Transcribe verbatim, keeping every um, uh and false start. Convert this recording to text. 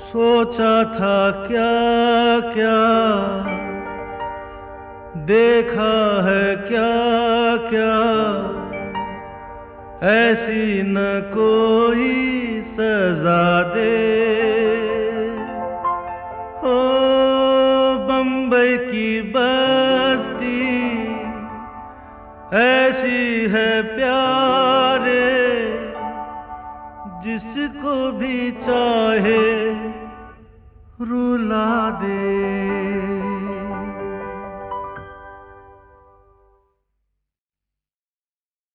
सोचा था क्या क्या, देखा है क्या क्या, ऐसी न कोई सजा दे। हो बम्बई की बस्ती ऐसी है प्यारे, जिसको भी चाहे रुला दे।